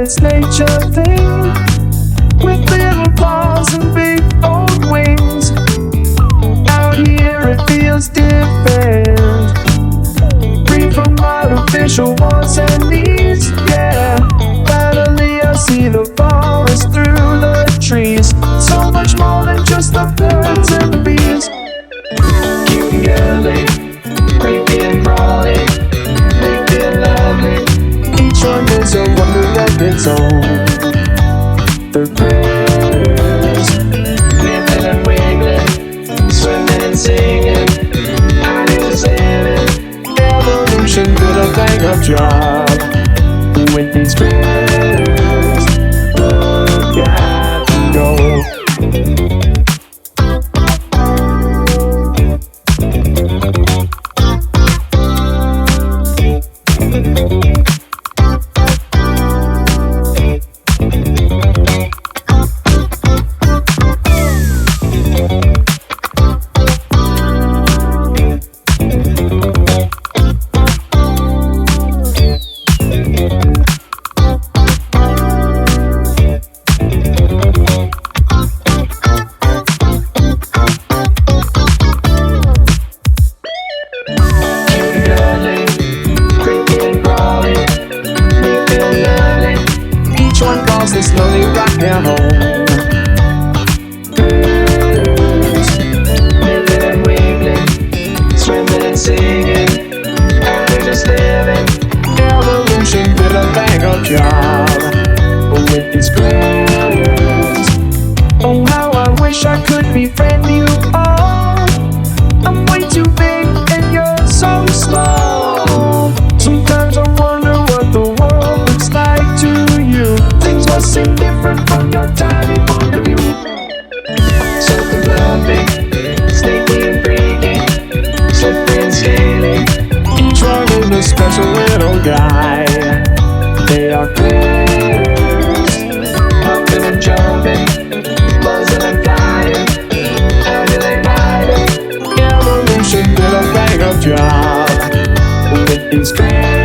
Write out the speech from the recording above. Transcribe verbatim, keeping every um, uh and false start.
this nature thing, with little claws and big old wings. Out here it feels different, free from artificial wants and needs. Yeah, finally I see the forest through the trees. So much more than just the birds and the bees. Cute and girly, creepy and crawly, big and lovely. Each one is a wonder of its own. They're critters, nipping and wiggling, swimming and singing, hiding and living. Evolution did a bang up job with these critters. Look at them go. They slowly rock their home. Birds, nipping and wiggling, swimming and singing, and they're just living. Evolution did a bang up job with these critters. Oh, how I wish I could befriend you all. I'm way too big and you're so small. Sometimes I wonder what the world looks like to you. Things must seem different from your tiny point of view. Something loving, sneaky and freaky, slippery and scaly. Each one is a special little guy. They are critters, hopping and jumping, buzzing and flying. How do they hide it? Evolution did a bang up job with these critters.